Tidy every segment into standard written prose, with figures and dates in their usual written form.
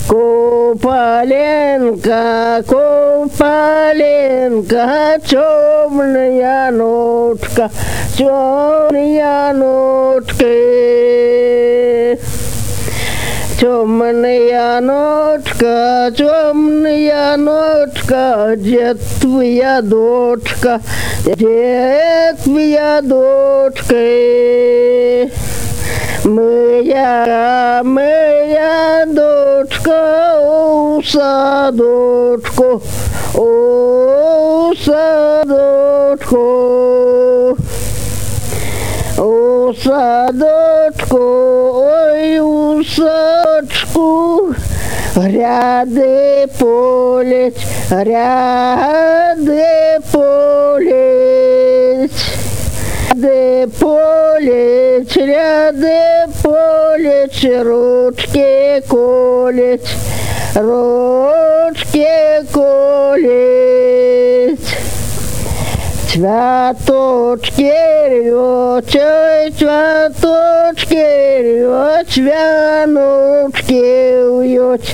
Куполенко, Куполенко, темная ночка, темная ночка. Темная ночка, где твоя дочка, где твоя дочка? Моя дочка у садочку, у садочку. У садочку, ой, у садочку, ряды полеть, ряды полеть. Ряды полеть, ряды полеть, ручки колеть, ручки колеть. Цвяточки рвёт, цвяточки рвёт, вяночки уют,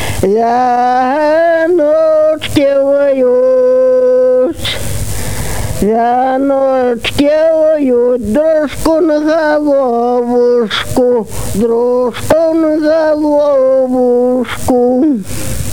вяночки уют. Вяночки уют, дрожку на головушку, дрожку на головушку.